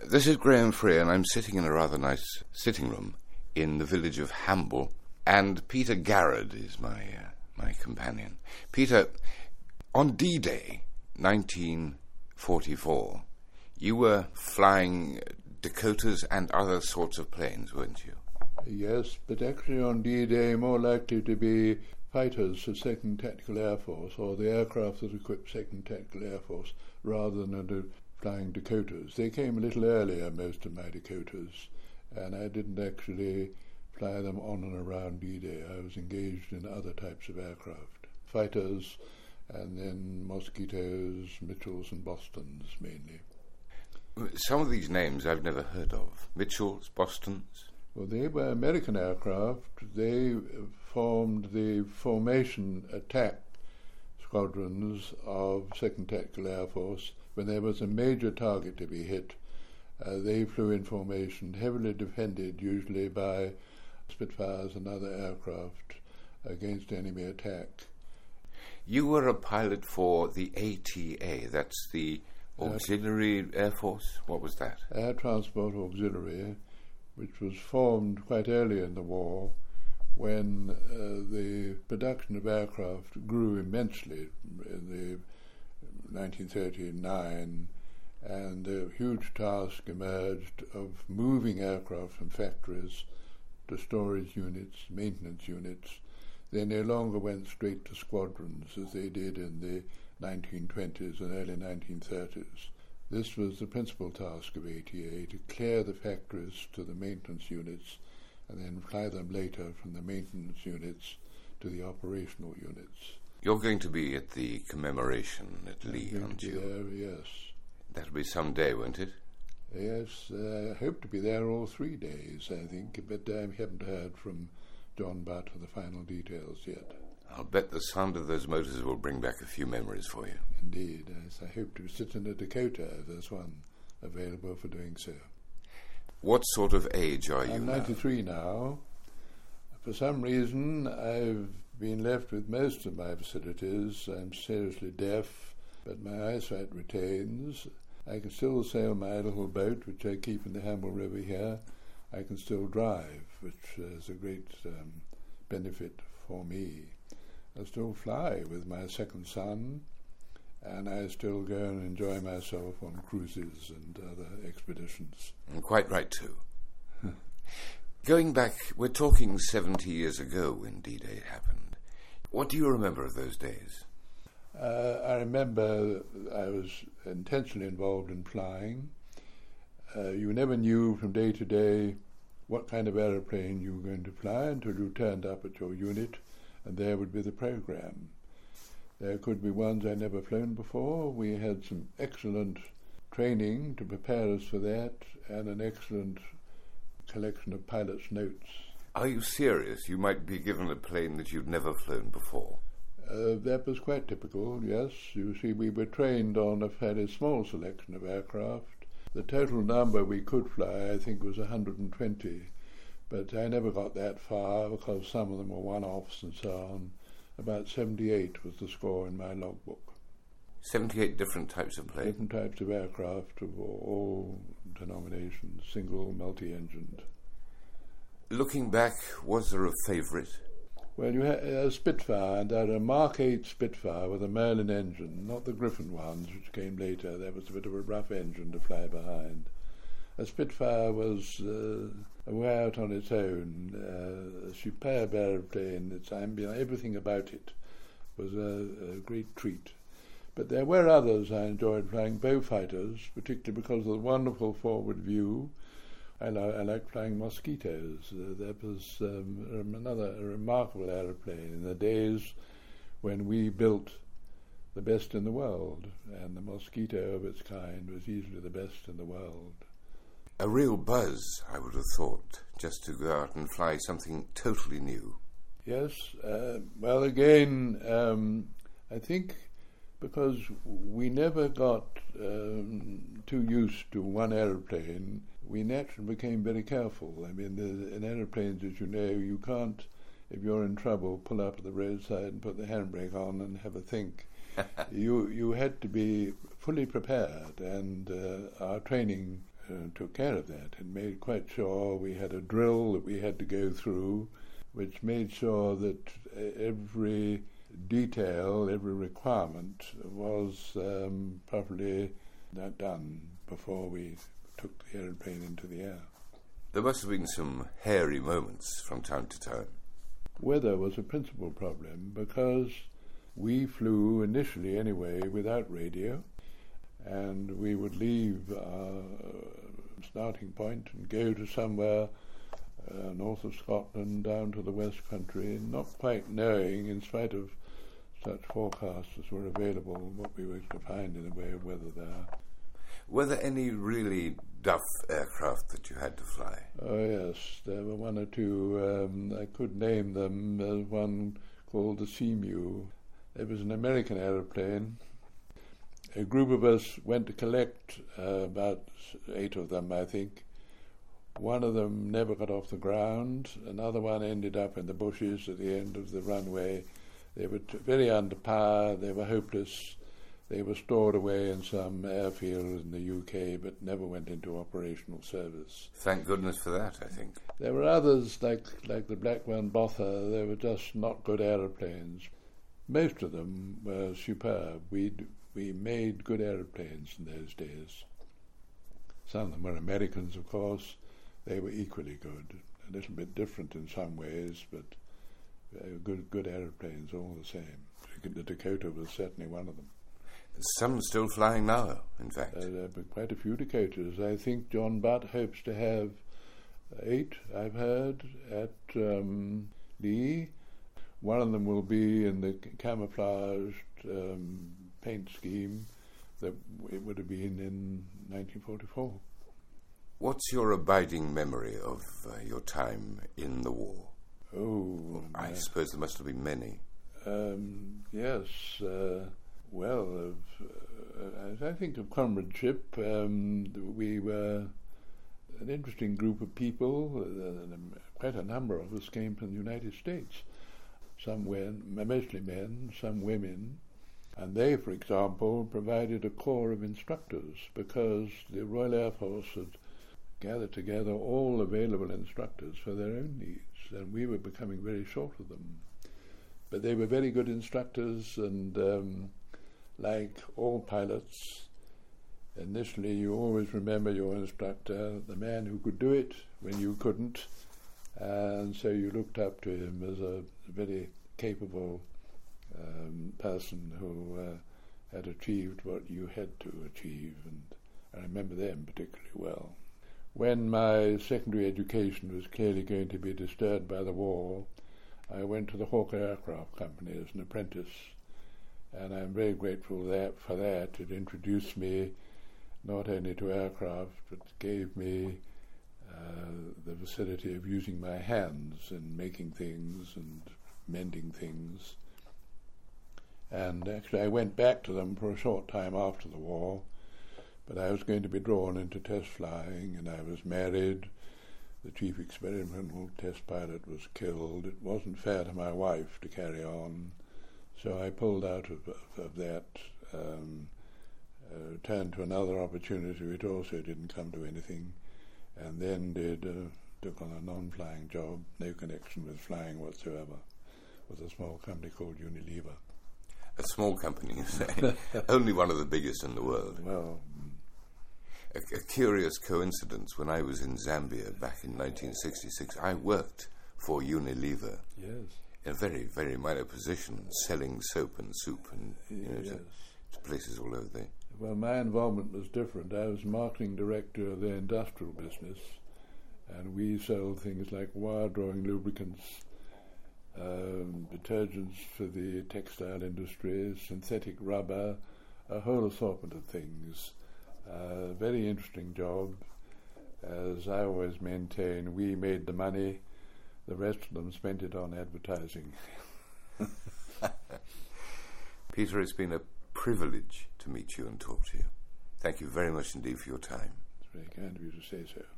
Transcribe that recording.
This is Graham Free, and I'm sitting in a rather nice sitting room in the village of Hamble, and Peter Garrard is my companion. Peter, on D-Day, 1944, you were flying Dakotas and other sorts of planes, weren't you? Yes, but actually on D-Day more likely to be fighters for 2nd Tactical Air Force, or the aircraft that equipped 2nd Tactical Air Force, rather than flying Dakotas. They came a little earlier, most of my Dakotas, and I didn't actually fly them on and around D-Day. I was engaged in other types of aircraft, fighters, and then Mosquitoes, Mitchells and Bostons mainly. Some of these names I've never heard of. Mitchells, Bostons? Well, they were American aircraft. They formed the formation attack squadrons of 2nd Tactical Air Force. When there was a major target to be hit, they flew in formation, heavily defended usually by Spitfires and other aircraft against enemy attack. You were a pilot for the ATA, that's the Auxiliary Air Force? What was that? Air Transport Auxiliary, which was formed quite early in the war when the production of aircraft grew immensely in the 1939, and a huge task emerged of moving aircraft from factories to storage units, maintenance units. They no longer went straight to squadrons as they did in the 1920s and early 1930s. This was the principal task of ATA, to clear the factories to the maintenance units and then fly them later from the maintenance units to the operational units. You're going to be at the commemoration at Lee, aren't you? Yes. That'll be some day, won't it? Yes, I hope to be there all 3 days, I think, but I haven't heard from John Butt for the final details yet. I'll bet the sound of those motors will bring back a few memories for you. Indeed, yes, I hope to sit in a Dakota if there's one available for doing so. What sort of age are you I'm 93 now. For some reason, I've been left with most of my facilities. I'm seriously deaf, but my eyesight retains. I can still sail my little boat, which I keep in the Hamble River here. I can still drive, which is a great benefit for me. I still fly with my second son, and I still go and enjoy myself on cruises and other expeditions. And quite right, too. Going back, we're talking 70 years ago when D-Day happened. What do you remember of those days? I remember I was intentionally involved in flying. You never knew from day to day what kind of aeroplane you were going to fly until you turned up at your unit, and there would be the program. There could be ones I'd never flown before. We had some excellent training to prepare us for that, and an excellent collection of pilot's notes. Are you serious? You might be given a plane that you'd never flown before. That was quite typical, yes. You see, we were trained on a fairly small selection of aircraft. The total number we could fly, I think, was 120, but I never got that far because some of them were one-offs and so on. About 78 was the score in my logbook. 78 different types of planes? Different types of aircraft of all denominations, single, multi-engined. Looking back, was there a favourite? Well, you had a Spitfire, and I had a Mark 8 Spitfire with a Merlin engine, not the Griffon ones, which came later. That was a bit of a rough engine to fly behind. A Spitfire was way out on its own, a superb aeroplane. Its ambient, everything about it was a great treat. But there were others I enjoyed flying, Beaufighters, particularly because of the wonderful forward view. I like flying Mosquitoes. That was another remarkable aeroplane in the days when we built the best in the world, and the Mosquito of its kind was easily the best in the world. A real buzz, I would have thought, just to go out and fly something totally new. Yes, well, again, I think because we never got too used to one aeroplane, we naturally became very careful. I mean, in aeroplanes, as you know, you can't, if you're in trouble, pull up at the roadside and put the handbrake on and have a think. You had to be fully prepared, and our training took care of that and made quite sure we had a drill that we had to go through, which made sure that every detail, every requirement was properly done before we took the aeroplane into the air. There must have been some hairy moments from time to time. Weather was a principal problem because we flew initially anyway without radio, and we would leave our starting point and go to somewhere north of Scotland down to the West Country, not quite knowing, in spite of such forecasts as were available, what we were to find in the way of weather there. Were there any really duff aircraft that you had to fly? Oh yes, there were one or two. I could name them. There's one called the Seamew. It was an American aeroplane. A group of us went to collect about 8 of them, I think. One of them never got off the ground. Another one ended up in the bushes at the end of the runway. They were very under power. They were hopeless. They were stored away in some airfield in the UK, but never went into operational service. Thank goodness for that, I think. There were others, like the Blackburn Botha. They were just not good aeroplanes. Most of them were superb. We made good aeroplanes in those days. Some of them were Americans, of course. They were equally good. A little bit different in some ways, but good aeroplanes all the same. The Dakota was certainly one of them. Some still flying now, in fact. There have been quite a few Dakotas. I think John Butt hopes to have 8, I've heard, at Lee. One of them will be in the camouflaged paint scheme that it would have been in 1944. What's your abiding memory of your time in the war? Oh, I suppose there must have been many. Yes. Well, as I think of comradeship, we were an interesting group of people. Quite a number of us came from the United States. Some mostly men, some women. And they, for example, provided a corps of instructors because the Royal Air Force had gathered together all available instructors for their own needs, and we were becoming very short of them. But they were very good instructors, and like all pilots, initially you always remember your instructor, the man who could do it when you couldn't, and so you looked up to him as a very capable person who had achieved what you had to achieve, and I remember them particularly well. When my secondary education was clearly going to be disturbed by the war, I went to the Hawker Aircraft Company as an apprentice, and I'm very grateful for that. It introduced me not only to aircraft, but gave me the facility of using my hands in making things and mending things. And actually I went back to them for a short time after the war, but I was going to be drawn into test flying, and I was married. The chief experimental test pilot was killed. It wasn't fair to my wife to carry on, so I pulled out of that, turned to another opportunity which also didn't come to anything, and then took on a non-flying job, no connection with flying whatsoever, with a small company called Unilever. A small company, you say? Only one of the biggest in the world. Well, a curious coincidence, when I was in Zambia back in 1966, I worked for Unilever. Yes. In a very, very minor position, selling soap and soup and Yes. to places all over there. Well, my involvement was different. I was marketing director of the industrial business, and we sold things like wire-drawing lubricants, detergents for the textile industry, synthetic rubber, a whole assortment of things. Very interesting job. As I always maintain, we made the money, the rest of them spent it on advertising. Peter, it's been a privilege to meet you and talk to you. Thank you very much indeed for your time. It's very kind of you to say so.